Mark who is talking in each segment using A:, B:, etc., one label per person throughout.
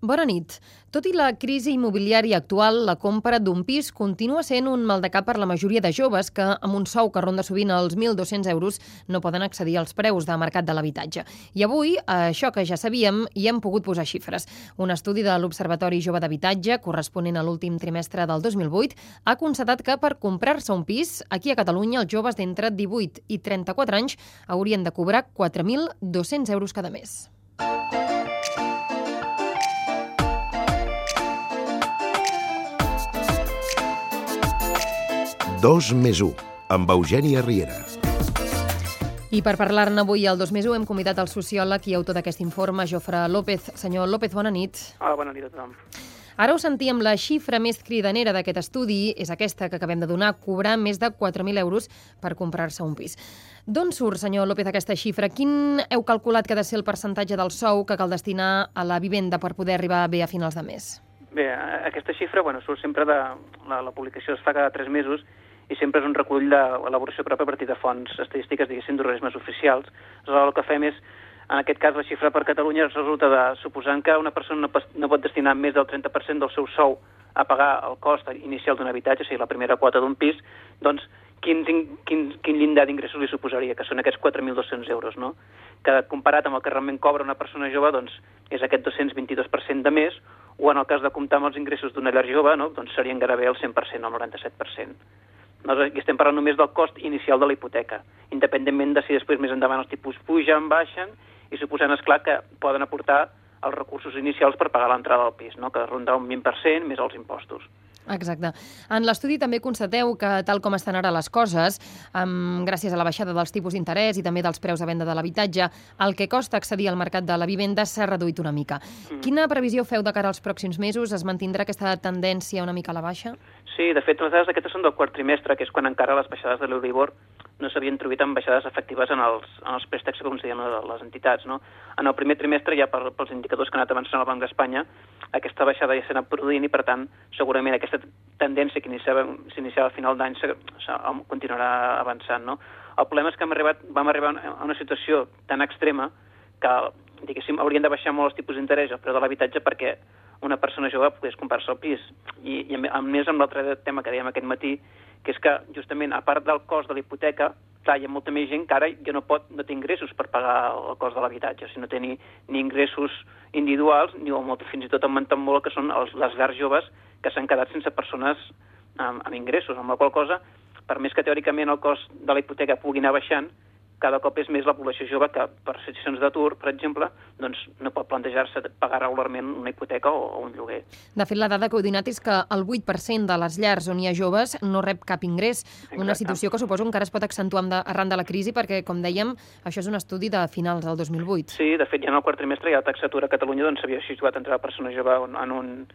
A: Bona nit. Tot i la crisi immobiliària actual, la compra d'un pis continua sent un maldecap per la majoria de joves que, amb un sou que ronda sovint els 1.200 euros, no poden accedir als preus de mercat de l'habitatge. I avui, a això que ja sabíem, hi hem pogut posar xifres. Un estudi de l'Observatori Jove d'Habitatge, corresponent a l'últim trimestre del 2008, ha constatat que per comprar-se un pis, aquí a Catalunya, els joves d'entre 18 i 34 anys haurien de cobrar 4.200 euros cada mes.
B: Dos més u, amb Eugènia Riera.
A: I per parlar-ne avui al 2+1 hem convidat el sociòleg i autor d'aquest informe, Jofre López. Senyor López, bona nit.
C: Hola, bona nit a tothom.
A: Ara ho sentíem, la xifra més cridanera d'aquest estudi és aquesta que acabem de donar, cobrar més de 4.000 euros per comprar-se un pis. D'on surt, senyor López, aquesta xifra? Quin heu calculat que ha de ser el percentatge del sou que cal destinar a la vivenda per poder arribar bé a finals de mes?
C: Bé, aquesta xifra surt sempre de... La publicació es fa cada 3 mesos i sempre és un recull d'elaboració pròpia a partir de fonts estadístiques, diguéssim, d'organismes oficials. Aleshores, el que fem és, en aquest cas, la xifra per Catalunya resulta de, suposant que una persona no pot destinar més del 30% del seu sou a pagar el cost inicial d'un habitatge, o sigui, la primera quota d'un pis, doncs quin llindar d'ingressos li suposaria, que són aquests 4.200 euros, no? Que comparat amb el que realment cobra una persona jove, doncs és aquest 222% de més, o en el cas de comptar amb els ingressos d'una llar jove, no? Doncs serien gairebé el 100%, el 97%. Nosaltres aquí estem parlant només del cost inicial de la hipoteca, independentment de si després més endavant els tipus pugen, baixen, i suposant, esclar, que poden aportar els recursos inicials per pagar l'entrada al pis, no? Que ronda un 20% més els impostos.
A: Exacte. En l'estudi també constateu que, tal com estan ara les coses, gràcies a la baixada dels tipus d'interès i també dels preus de venda de l'habitatge, el que costa accedir al mercat de la vivenda s'ha reduït una mica. Quina previsió feu de cara als pròxims mesos? Es mantindrà aquesta tendència una mica a la baixa?
C: Sí, de fet, les dades aquestes són del quart trimestre, que és quan encara les baixades de l'Euribor no s'havien trobat amb baixades efectives en els préstecs que consideren les entitats, no? En el primer trimestre, ja pels indicadors que ha anat avançant el Banc d'Espanya, aquesta baixada ja s'ha anat produint i, per tant, segurament aquesta tendència que s'iniciava a final d'any continuarà avançant, no? El problema és que vam arribar a una situació tan extrema que, diguéssim, haurien de baixar molt els tipus d'interès i el preu de l'habitatge perquè una persona jove pogués comprar-se el pis. I a més, amb l'altre tema que dèiem aquest matí, que és que, justament, a part del cost de la hipoteca, clar, hi ha molta més gent que ara ja no té ingressos per pagar el cost de l'habitatge, si no té ni ingressos individuals, ni fins i tot augmentant molt el que són les llars joves que s'han quedat sense persones amb ingressos, amb la qual cosa, per més que teòricament el cost de la hipoteca pugui anar baixant, cada cop és més la població jove que, per situacions d'atur, per exemple, doncs no pot plantejar-se pagar regularment una hipoteca o un lloguer.
A: De fet, la dada que heu donat és que el 8% de les llars on hi ha joves no rep cap ingrés. Exacte. Una situació que suposo encara es pot accentuar arran de la crisi perquè, com dèiem, això és un estudi de finals del 2008.
C: Sí, de fet, ja en el quart trimestre ja la taxa d'atur a Catalunya s'havia situat entre la persona jove en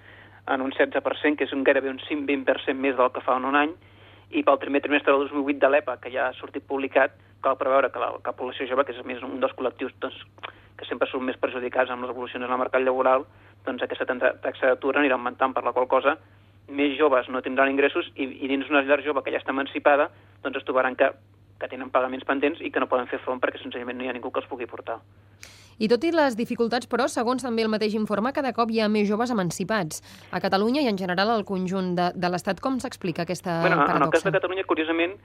C: un 16%, que és gairebé un 20% més del que fa en un any, i pel primer trimestre del 2008 de l'EPA, que ja ha sortit publicat, cal preveure que la població jove, que és a més un dels col·lectius que sempre són més perjudicats amb les evolucions en el mercat laboral, doncs aquesta taxa d'atur anirà augmentant, per la qual cosa més joves no tindran ingressos i dins una llar jove que ja està emancipada, doncs es trobaran que tenen pagaments pendents i que no poden fer front perquè senzillament no hi ha ningú que els pugui portar.
A: I tot i les dificultats, però, segons també el mateix informe, cada cop hi ha més joves emancipats. A Catalunya i en general al conjunt de l'Estat, com s'explica aquesta paradoxa?
C: En el cas de Catalunya, curiosament,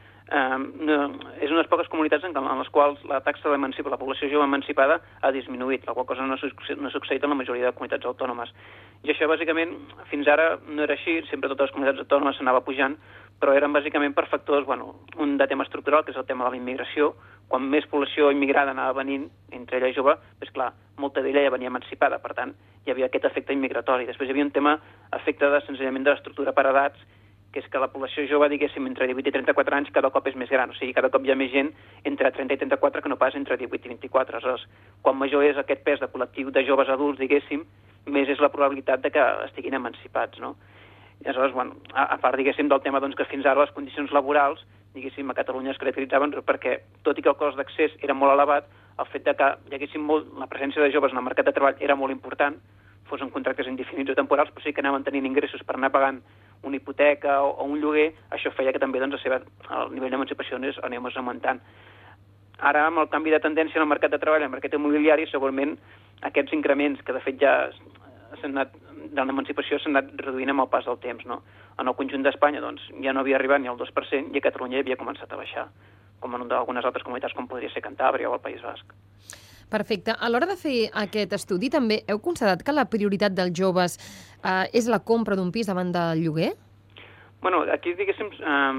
C: és una de les poques comunitats en les quals la taxa de la població jove emancipada ha disminuït, la qual cosa no ha succeït en la majoria de comunitats autònomes. I això, bàsicament, fins ara no era així, sempre totes les comunitats autònomes s'anava pujant, però eren bàsicament per factors, un de tema estructural, que és el tema de la immigració. Quan més població immigrada anava venint, entre ella i jove, doncs clar, molta d'ella ja venia emancipada, per tant, hi havia aquest efecte immigratori. Després hi havia un tema efecte senzillament de l'estructura per edats, que és que la població jove, diguéssim, entre 18 i 34 anys cada cop és més gran, o sigui, cada cop hi ha més gent entre 30 i 34 que no pas entre 18 i 24. Aleshores, quan major és aquest pes de col·lectiu de joves adults, diguéssim, més és la probabilitat de que estiguin emancipats, no? I aleshores, a part, diguéssim, del tema que fins ara les condicions laborals, diguéssim, a Catalunya es caracteritzaven perquè, tot i que el cost d'accés era molt elevat, el fet de que hi haguessin la presència de joves en el mercat de treball era molt important, fos en contractes indefinits o temporals, però sí que anaven tenint ingressos per anar pagant una hipoteca o un lloguer, això feia que també el nivell d'emancipació anés augmentant. Ara, amb el canvi de tendència en el mercat de treball, en el mercat immobiliari, segurament aquests increments, que de fet ja de l'emancipació s'ha anat reduint amb el pas del temps, no? En el conjunt d'Espanya, doncs, ja no havia arribat ni al 2% i a Catalunya havia començat a baixar, com en algunes altres comunitats com podria ser Cantàbria o el País Basc.
A: Perfecte. A l'hora de fer aquest estudi, també heu constatat que la prioritat dels joves és la compra d'un pis davant del lloguer?
C: Bueno, aquí, diguéssim,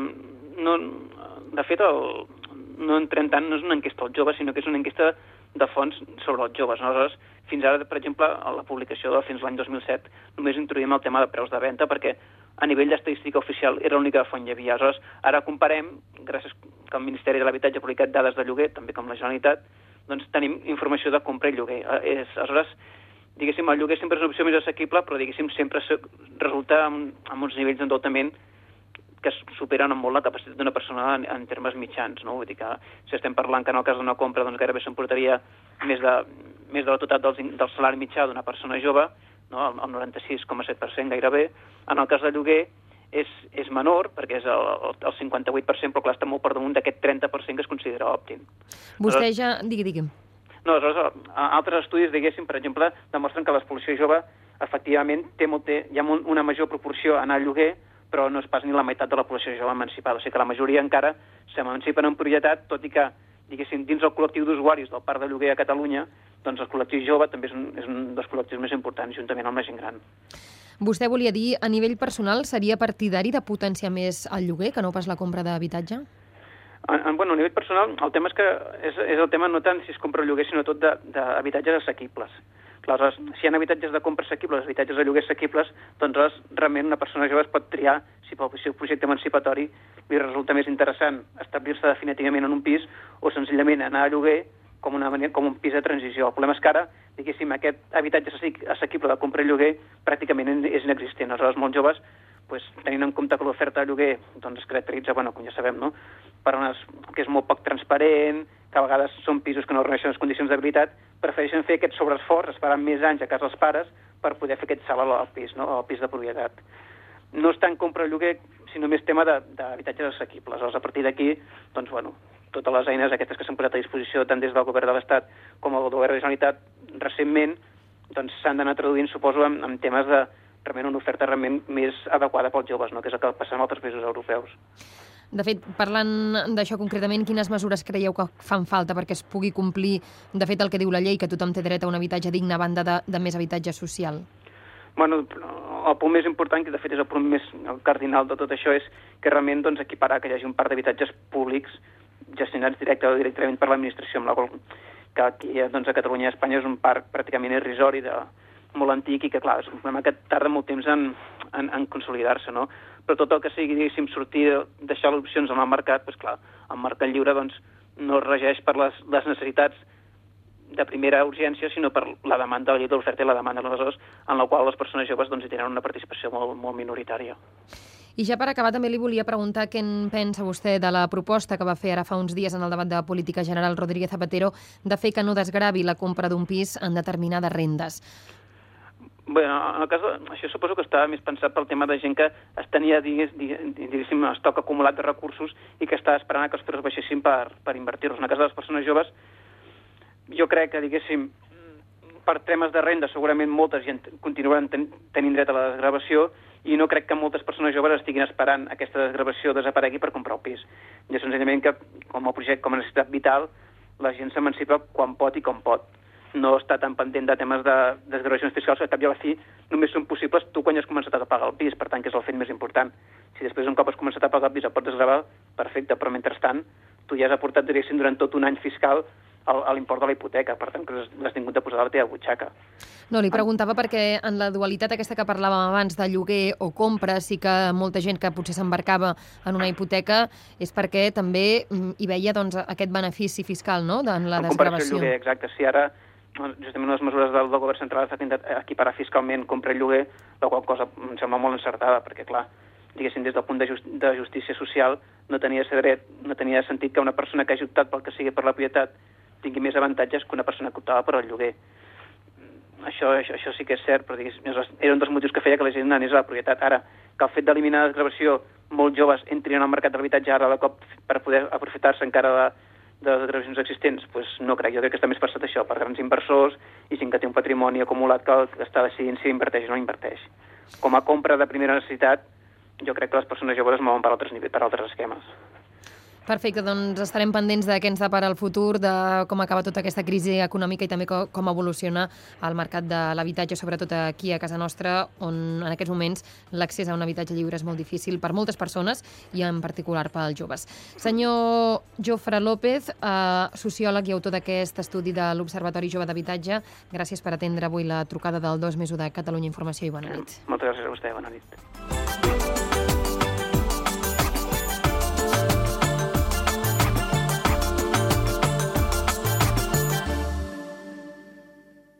C: de fet, no entrem tant, no és una enquesta als joves, sinó que és una enquesta de fons sobre els joves. Aleshores, fins ara, per exemple, a la publicació fins l'any 2007, només introduïm el tema de preus de venda, perquè a nivell d'estadística oficial era l'única font que hi havia. Aleshores, ara comparem, gràcies que el Ministeri de l'Habitatge ha publicat dades de lloguer, també com la Generalitat, doncs tenim informació de compra i lloguer. Aleshores, diguéssim, el lloguer sempre és una opció més assequible, però, diguéssim, sempre resulta amb uns nivells d'endeutament que superen molt la capacitat d'una persona en termes mitjans, no? Vull dir que si estem parlant que en el cas d'una compra doncs gairebé s'emportaria més de la totalitat del salari mitjà d'una persona jove, no? El 96,7% gairebé. En el cas de lloguer és menor, perquè és el 58%, però clar, està molt per damunt d'aquest 30% que es considera òptim.
A: Vostè ja... Digui.
C: No, aleshores, altres estudis, diguéssim, per exemple, demostren que la població jove, efectivament, hi ha una major proporció a anar al lloguer, però no és pas ni la meitat de la població jove emancipada. O sigui que la majoria encara s'emancipen en propietat, tot i que, diguéssim, dins el col·lectiu d'usuaris del parc de lloguer a Catalunya, doncs el col·lectiu jove també és un dels col·lectius més importants, juntament amb la gent gran.
A: Vostè volia dir, a nivell personal, seria partidari de potenciar més el lloguer que no pas la compra d'habitatge?
C: Bueno, a nivell personal, el tema és que és el tema no tant si es compra el lloguer, sinó tot d'habitatges assequibles. Aleshores, si hi ha habitatges de compra assequibles, habitatges de lloguer assequibles, doncs realment una persona jove es pot triar si pel seu projecte emancipatori li resulta més interessant establir-se definitivament en un pis o senzillament anar a lloguer com un pis de transició. El problema és que ara, diguéssim, aquest habitatge assequible de compra i lloguer pràcticament és inexistent. Aleshores, molts joves, tenint en compte que l'oferta de lloguer es caracteritza, com ja sabem, no? Que és molt poc transparent, que a vegades són pisos que no reuneixen les condicions d'habilitat, prefereixen fer aquest sobreesforç, esperant més anys a casa dels pares per poder fer aquest salt al pis, no? Al pis de propietat. No és tant compra o lloguer, sinó més tema d'habitatges assequibles. Aleshores, a partir d'aquí, totes les eines aquestes que s'han posat a disposició tant des del govern de l'Estat com el govern de la Generalitat recentment, s'han d'anar traduint, suposo, en temes de realment una oferta realment més adequada pels joves, no? Que és el que passa en altres països europeus.
A: De fet, parlant d'això concretament, quines mesures creieu que fan falta perquè es pugui complir, de fet, el que diu la llei, que tothom té dret a un habitatge digne a banda de més habitatge social?
C: Bueno, el punt més important, que de fet és el punt més cardinal de tot això, és que realment equiparar que hi hagi un parc d'habitatges públics gestionats directament per l'administració, amb la qual que aquí a Catalunya i a Espanya és un parc pràcticament irrisori, molt antic, i que, clar, és un problema que tarda molt temps en consolidar-se, no? Però tot el que sigui, diguéssim, sortir, deixar les opcions en el mercat, clar, el mercat lliure no es regeix per les necessitats de primera urgència, sinó per la demanda, la llei de l'oferta i la demanda, aleshores, en la qual les persones joves hi tenen una participació molt minoritària.
A: I ja per acabar també li volia preguntar què en pensa vostè de la proposta que va fer ara fa uns dies en el debat de política general Rodríguez Zapatero de fer que no desgravi la compra d'un pis en determinades rendes.
C: Bé, en el cas això suposo que estava més pensat pel tema de gent que es tenia, diguéssim, estoc acumulat de recursos i que estava esperant que els preus baixessin per invertir-los. En el cas de les persones joves, jo crec que, diguéssim, per temes de renda segurament moltes gent continuaran tenint dret a la desgravació i no crec que moltes persones joves estiguin esperant aquesta desgravació desaparegui per comprar un pis. I senzillament que com a projecte, com a necessitat vital, la gent s'emancipa quan pot i com pot. No està tan pendent de temes de desgravacions fiscals, que al cap i a la fi només són possibles tu quan ja has començat a pagar el pis, per tant, que és el fet més important. Si després un cop has començat a pagar el pis el pots desgravar, perfecte, però mentrestant tu ja has aportat, diguéssim, durant tot un any fiscal a l'import de la hipoteca, per tant, que l'has tingut de posar a la teva butxaca.
A: No, li preguntava perquè en la dualitat aquesta que parlàvem abans de lloguer o compra, sí que molta gent que potser s'embarcava en una hipoteca és perquè també hi veia aquest benefici fiscal, no?, en la desgravació.
C: En comparació al lloguer, exacte. Si ara justament les mesures del govern central s'ha intentat equiparar fiscalment compra i lloguer, la qual cosa em sembla molt encertada, perquè, clar, diguéssim, des del punt de justícia social no tenia sentit que una persona que hagi optat pel que sigui per la propietat tingui més avantatges que una persona que optava per al lloguer. Això sí que és cert, però era un dels motius que feia que la gent anés a la propietat. Ara, que el fet d'eliminar la desgravació molts joves entrin al mercat de l'habitatge ara de cop per poder aprofitar-se encara de les atraccions existents? No crec. Jo crec que està més passat això per grans inversors i gent que té un patrimoni acumulat que està decidint si inverteix o no inverteix. Com a compra de primera necessitat, jo crec que les persones joves es mouen per altres esquemes.
A: Perfecte, doncs estarem pendents de què ens depara el futur, de com acaba tota aquesta crisi econòmica i també com evoluciona el mercat de l'habitatge, sobretot aquí a casa nostra, on en aquests moments l'accés a un habitatge lliure és molt difícil per moltes persones i en particular pels joves. Senyor Jofre López, sociòleg i autor d'aquest estudi de l'Observatori Jove d'Habitatge, gràcies per atendre avui la trucada del 2+1 de Catalunya Informació i bona nit.
C: Moltes gràcies a vostè, bona nit.